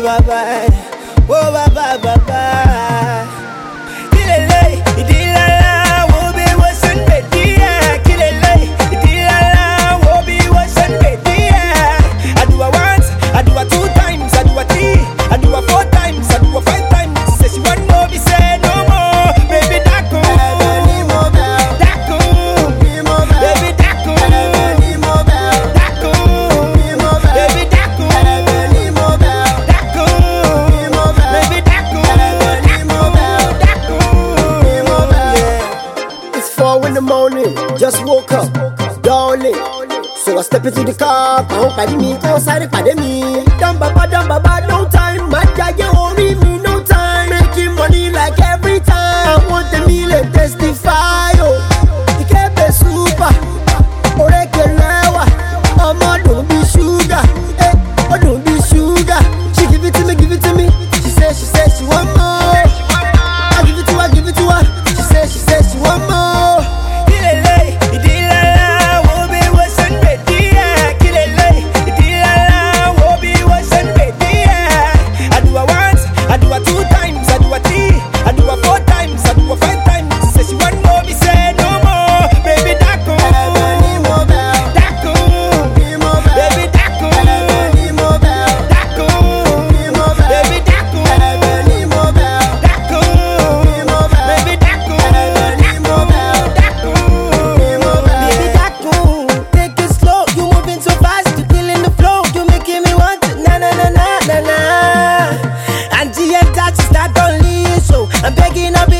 bye, oh bye bye bye bye. Kilele, idilala, wobi wasan bedia. Kilele, idilala, wobi wasan bedia. I do a once, I do a 2 times, I do a 3, I do a 4 times, I do a 5 times. Say she want more, me say no more. Baby Daku, Daku, baby Daku, Daku, baby Daku, Daku, baby Daku, Daku. Yeah. It's 4 in the morning, just woke up, darling. So I step into the car, don't carry me, go side pade me. Dum baba, no time, my jaggy only me, no time. Making money like every time. I want the meal and testify, oh. The kepe super, oreke lewa. Mama, don't be sugar, eh, oh don't be sugar. She give it to me. She said she want more. I give it to her. She said she want more. Kilele, idilala, wobi wasan bedia. Kilele, idilala, wobi wasan bedia. I do a once, I do a 2 times, I do a 3, I do a 4 times, I do a 5 times. Say she want more, me say no more. Baby Daku, Daku, baby Daku, Daku, baby Daku, Daku, baby Daku, baby Daku, take it slow. You moving so fast, you killing the flow. You making me want to na na na na na na. And GM touch is not only so. I'm begging,